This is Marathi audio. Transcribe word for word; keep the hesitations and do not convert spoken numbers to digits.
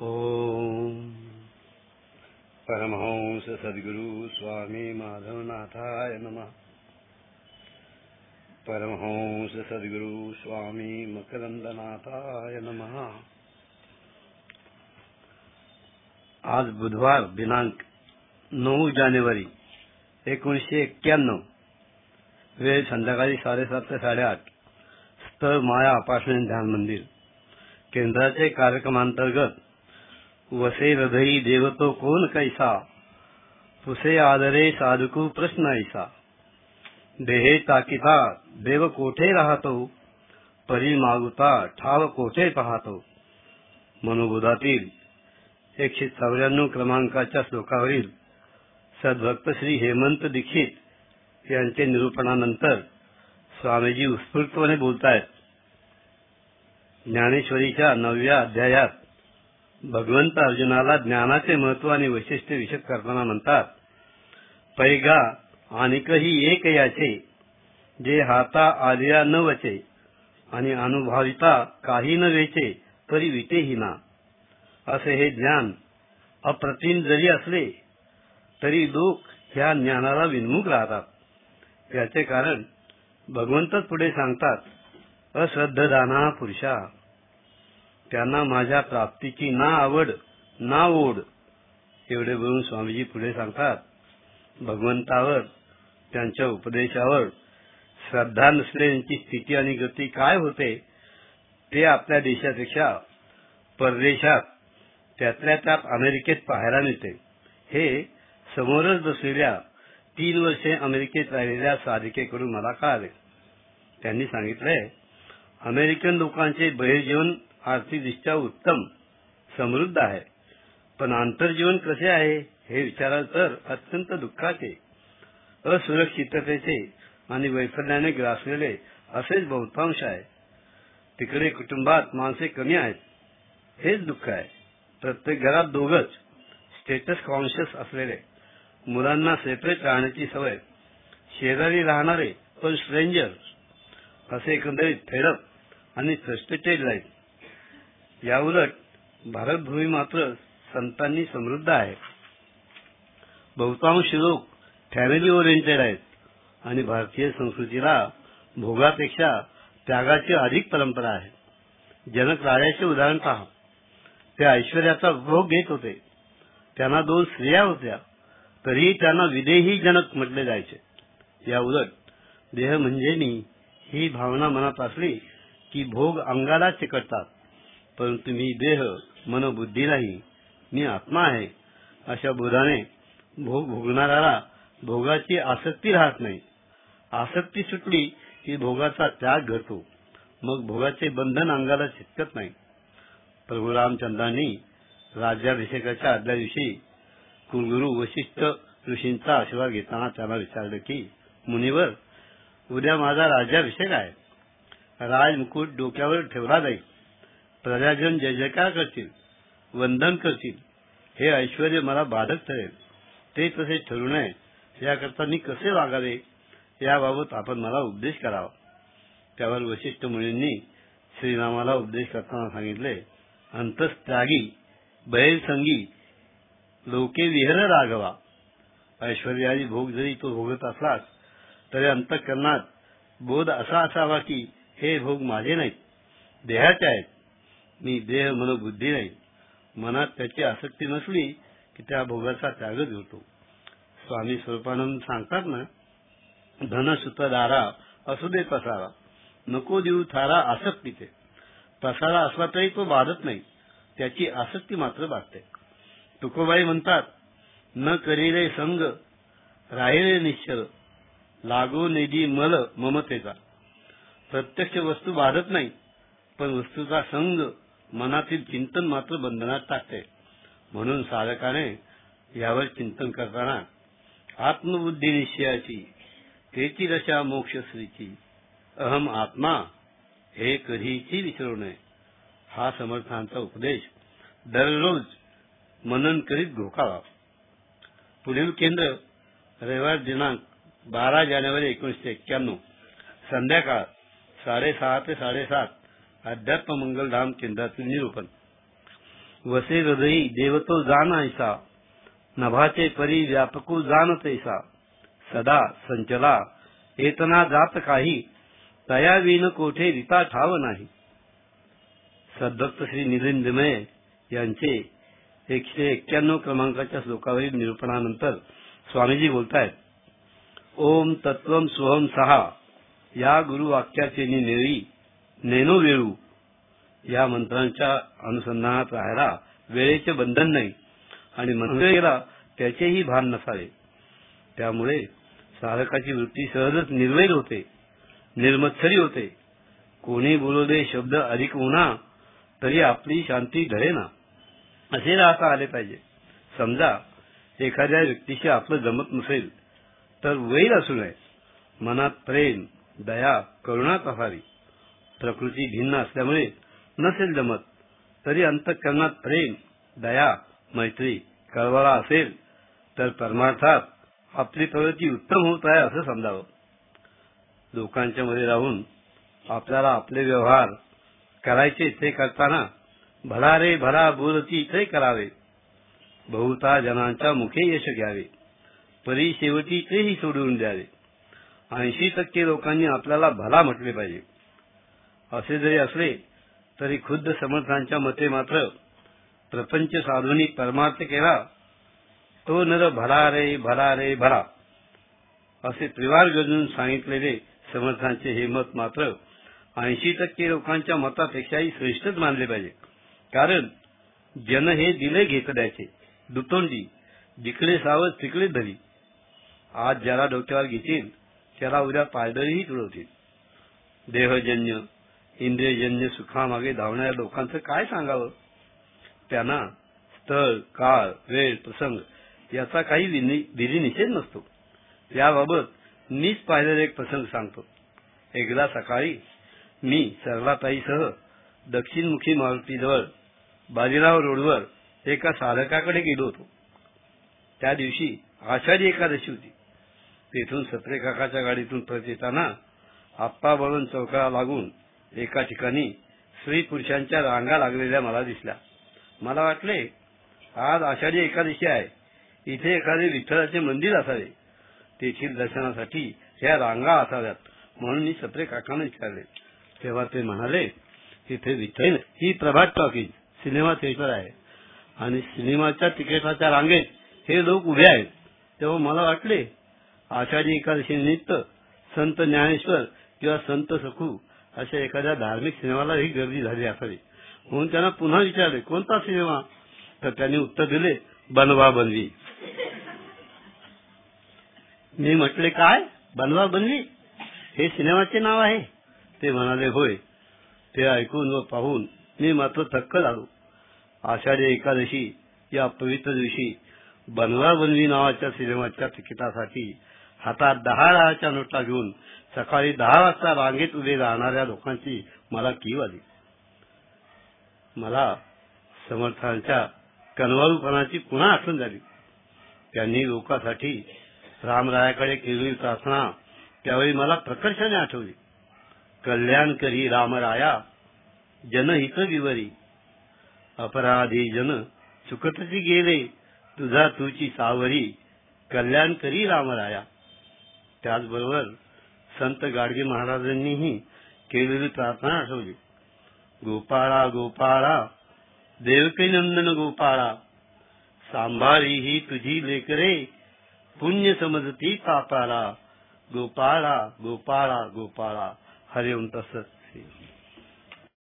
ओम परमहंस सद्गुरु स्वामी माधवनाथाय नमः। परमहंस सद्गुरु स्वामी मकरंदनाथाय नमः। आज बुधवार दिनांक नऊ जानेवारी एकोणीसशे एक्क्याण्णव, वेळ संध्याकाळी साडेसात ते साडेआठ, स्थळ माया अपार्टमेंट ध्यान मंदिर. केंद्राचे कार्यक्रमांतर्गत वसे हृदयी देवतो कोण कैसा, पुसे आदरे साधकू प्रश्न ऐसा. देहे ताकिता देव कोठे राहतो, परी मागुता ठाव कोठे पाहतो. मनोबोधातील एकशे चौऱ्याण्णव क्रमांकाच्या श्लोकावरील सद्भक्त श्री हेमंत दीक्षित यांचे निरूपणानंतर स्वामीजी उत्स्फूर्तपणे बोलतायत. ज्ञानेश्वरीच्या नवव्या अध्यायात भगवंत अर्जुनाला ज्ञानाचे महत्व आणि वैशिष्ट्य विशद करताना म्हणतात, पैगा आणिकही एक याचे, जे हाता आलिया न वचे, आणि अनुभविता काही न वेचे, तरी विटेही ना. असे हे ज्ञान अप्रतिम जरी असले तरी लोक ह्या ज्ञानाला विन्मुख राहतात. याचे कारण भगवंतच पुढे सांगतात, अश्रद्धदाना पुरुषा, त्यांना माझ्या प्राप्तीची ना आवड ना ओढ. एवढे बोलून स्वामीजी पुढे सांगतात, भगवंतावर त्यांच्या उपदेशावर श्रद्धा नसलेल्यांची स्थिती आणि गती काय होते ते आपल्या देशापेक्षा परदेशात, त्यातल्या त्यात अमेरिकेत पाहायला मिळते. हे समोरच बसलेल्या तीन वर्षे अमेरिकेत राहिलेल्या साधिकेकडून मला कळाले. त्यांनी सांगितलंय, अमेरिकन लोकांचे बहिर्जीवन आर्थिकदृष्ट्या उत्तम समृद्ध आहे, पण आंतरजीवन कसे आहे हे विचाराल तर अत्यंत दुःखाचे, असुरक्षिततेचे आणि वैफल्याने ग्रासलेले असेच बहुतांश आहे. तिकडे कुटुंबात माणसे कमी आहेत, हेच दुःख आहे. प्रत्येक घरात दोघच स्टेटस कॉन्शियस असलेले, मुलांना सेपरेट राहण्याची सवय, शेजारी राहणारे पण स्ट्रेंजर, असे एकंदरीत फेडअप आणि फ्रस्ट्रेटेड लाईफ. याउलट भारतभूमी मात्र संतांनी समृद्ध आहे. बहुतांश लोक फॅमिली ओरिएंटेड आहेत आणि भारतीय संस्कृतीला भोगापेक्षा त्यागाची अधिक परंपरा आहे. जनक राजाचे उदाहरण पहा. ते ऐश्वर्याचा भोग घेत होते. त्यांना दोन स्त्रिया होत्या, तरीही त्यांना विदेही जनक म्हटले जायचे. या उलट देह म्हणजे मी ही भावना मनात असली की भोग अंगाला चिकटतात, परंतु मी देह मन बुद्धी नाही, मी आत्मा आहे अशा बोधाने भोग भोगणाऱ्याला भोगाची आसक्ती राहत नाही. आसक्ती सुटली की भोगाचा त्याग घडतो, मग भोगाचे बंधन अंगाला चिटकत नाही. प्रभू रामचंद्रांनी राज्याभिषेकाच्या आदल्या दिवशी कुलगुरू वशिष्ठ ऋषींचा आशीर्वाद घेताना त्यांना विचारले की, मुनिवर, उद्या माझा राज्याभिषेक आहे. राजमुकुट डोक्यावर ठेवला जाईल, प्रजाजन जय जयकार करतील, वंदन करतील. हे ऐश्वर मला बाधक ठरेल. ते तसे ठरू नये याकरता मी कसे वागावे याबाबत आपण मला उपदेश करावा. त्यावर वशिष्ठ मुनींनी श्रीरामाला उपदेश करताना सांगितले, अंतस्त्यागी बैरसंगी लोके विहर राघवा. ऐश्वर्यादी भोग जरी तो भोगत असलास तरी अंतःकरणात बोध असा असावा की हे भोग माझे नाहीत, देहाचे आहेत. मी देह मन बुद्धी नाही. मनात त्याची आसक्ती नसली की त्या भोगाचा त्यागच होतो. स्वामी स्वरूपानंद सांगतात ना, धनसुतदारा असू दे पसारा, नको देऊ थारा आसक्तीचे. पसारा असला तरी तो बाधत नाही, त्याची आसक्ती मात्र बाधते. तुकोबाई म्हणतात, न करिले संग राहिले निश्चल, लागो निधी मल ममतेचा. प्रत्यक्ष वस्तू बाधत नाही, पण वस्तूचा संग मनातील चिंतन मात्र बंधनात टाकते. म्हणून साधकाने यावर चिंतन करताना आत्मबुद्धी निश्चयाची, तेची दशा मोक्षश्रीची, अहम आत्मा हे कधीची विसरू नये. हा समर्थांचा उपदेश दररोज मनन करीत घोकावा. पुढील केंद्र रविवार दिनांक बारा जानेवारी एकोणीसशे एक्क्याण्णव संध्याकाळ साडेसहा ते साडेसात, अध्यात्म मंगलधाम केंद्रातील निरूपण. वसे हृदयी देवतो जाण ऐसा, नभाचे परी व्यापकू जाण तैसा, सदा संचला एतना जात काही, तया विन कोठे रिता ठाव नाही. सद्भक्त श्री निलिंदमय यांचे एकशे एक्क्याण्णव क्रमांकाच्या श्लोकावरील निरूपणानंतर स्वामीजी बोलतायत. ओम तत्वम सोहम सहा या गुरुवाक्याचे नेळी नेनो वेळू. या मंत्रांच्या अनुसंधानात राहायला वेळेचे बंधन नाही आणि मंत्रेला त्याचेही भान नसावे. त्यामुळे साधकाची वृत्ती सहजच निर्वैर होते, निर्मत्सरी होते. कोणी बोलवले शब्द अधिक उन्हा तरी आपली शांती ढळेना असे राहता आले पाहिजे. समजा एखाद्या व्यक्तीशी आपलं जमत नसेल तर वैर असू नये. मनात प्रेम, दया, करुणाच असावी. प्रकृती भिन्न असल्यामुळे नसेल जमत तरी अंतःकरणात प्रेम, दया, मैत्री, कळवळा असेल तर परमार्थात आपली प्रगती उत्तम होत आहे असं समजावं. लोकांच्या मध्ये राहून आपल्याला आपले व्यवहार करायचे ते करताना भला रे भला बोलती ते करावे. बहुता जनांच्या मुखे यश घ्यावे, परी शेवटी तेही सोडून द्यावे. ऐंशी टक्के लोकांनी आपल्याला भला म्हटले पाहिजे. असे जरी असले तरी खुद्द समर्थांच्या मते मात्र प्रपंच साधूनी परमार्थ केला तो नर भला रे भला रे भला असे त्रिवार गजून सांगितलेले समर्थांचे हे मत मात्र ऐंशी टक्के लोकांच्या मतापेक्षाही श्रेष्ठच मानले पाहिजे. कारण जन हे दिले घेतल्याचे दुतोंडी, जिकडे सावध तिकडे धरी. आज ज्याला डोक्यावर घेतील त्याला उद्या पायदळीही तुडवतील. देहजन्य, इंद्रियजन्य सुखामागे धावणाऱ्या लोकांचं काय सांगावं. त्यांना स्थळ, काळ, वेळ, प्रसंग याचा काही विधिनिषेध नसतो. याबाबत मीच पाहिलेला एक प्रसंग सांगतो. एकदा सकाळी मी सरलाताईसह दक्षिणमुखी मारुतीजवळ बाजीराव रोडवर एका साधकाकडे गेलो होतो. त्या दिवशी आषाढी एकादशी होती. तेथून सत्रे काकाच्या गाडीतून परत येताना आप्पा बळवंत चौकाला लागून एका ठिकाणी स्त्री पुरुषांच्या रांगा लागलेल्या मला दिसल्या. मला वाटले आज आषाढी एकादशी आहे, इथे एखादे विठ्ठलाचे मंदिर असावे, तेथील दर्शनासाठी या रांगा असाव्यात म्हणून मी सत्रे काकांना विचारले. तेव्हा ते म्हणाले, तिथे विठ्ठल ही प्रभात टॉकीज सिनेमा थिएटर आहे आणि सिनेमाच्या तिकिटाच्या रांगेत हे लोक उभे आहेत. तेव्हा मला वाटले आषाढी एकादशी निमित्त संत ज्ञानेश्वर किंवा संत सखू अशा एखाद्या धार्मिक सिनेमाला ही गर्दी झाली असावी. म्हणून त्यांना पुन्हा विचारले कोणता सिनेमा, तर त्यांनी उत्तर दिले बनवा बनवी. मी म्हटले काय बनवा बनवी हे सिनेमाचे नाव आहे. ते म्हणाले होय. ते ऐकून व पाहून मी मात्र थक्क झालो. आषाढी एकादशी या पवित्र दिवशी बनवा बनवी नावाच्या सिनेमाच्या तिकिटासाठी हातात दहा दहाच्या नोटा घेऊन सकाळी दहा वाजता रांगेत उभे राहणाऱ्या लोकांची मला कीव आली. मला समर्थांच्या कनवाळूपणाची पुन्हा आठवण झाली. त्यांनी लोकांसाठी रामरायाकडे केलेली प्रार्थना त्यावेळी मला प्रकर्षाने आठवली. कल्याण करी रामराया जनहित विवरी, अपराधी जन चुकतची गेले तुझा तुची सावरी, कल्याण करी रामराया. त्याचबरोबर संत गाडगे महाराजांनीही केलेली प्रार्थना आठवली. गोपाळा गोपाळा देवकी नंदन गोपाळा, सांभाळी ही तुझी लेकरे पुण्य समजती पापाला, गोपाळा गोपाळा गोपाळा. हरिओम तसंच.